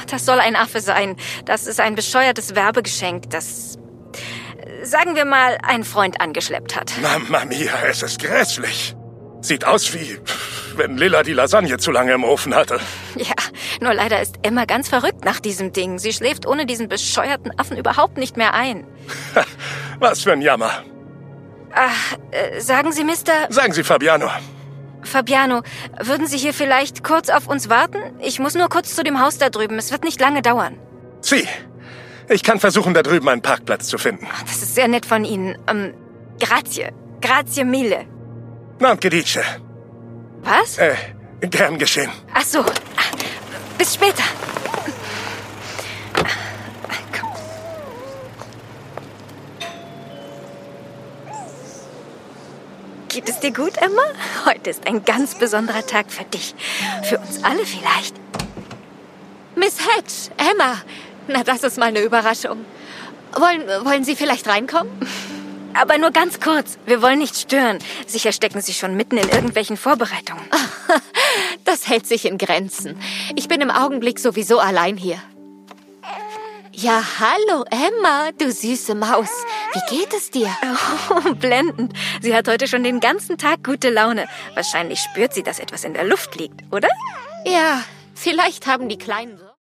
das soll ein Affe sein. Das ist ein bescheuertes Werbegeschenk, das, sagen wir mal, ein Freund angeschleppt hat. Mamma mia, es ist grässlich. Sieht aus wie, wenn Lilla die Lasagne zu lange im Ofen hatte. Ja, nur leider ist Emma ganz verrückt nach diesem Ding. Sie schläft ohne diesen bescheuerten Affen überhaupt nicht mehr ein. Was für ein Jammer. Sagen Sie, Sagen Sie, Fabiano. Fabiano, würden Sie hier vielleicht kurz auf uns warten? Ich muss nur kurz zu dem Haus da drüben. Es wird nicht lange dauern. Sie. Ich kann versuchen, da drüben einen Parkplatz zu finden. Das ist sehr nett von Ihnen. Grazie. Grazie mille. Non che dice. Was? Gern geschehen. Ach so. Bis später. Komm. Geht es dir gut, Emma? Heute ist ein ganz besonderer Tag für dich. Für uns alle vielleicht. Miss Hedge, Emma. Na, das ist mal eine Überraschung. Wollen Sie vielleicht reinkommen? Aber nur ganz kurz. Wir wollen nicht stören. Sicher stecken Sie schon mitten in irgendwelchen Vorbereitungen. Das hält sich in Grenzen. Ich bin im Augenblick sowieso allein hier. Ja, hallo, Emma, du süße Maus. Wie geht es dir? Oh, blendend. Sie hat heute schon den ganzen Tag gute Laune. Wahrscheinlich spürt sie, dass etwas in der Luft liegt, oder? Ja, vielleicht haben die kleinen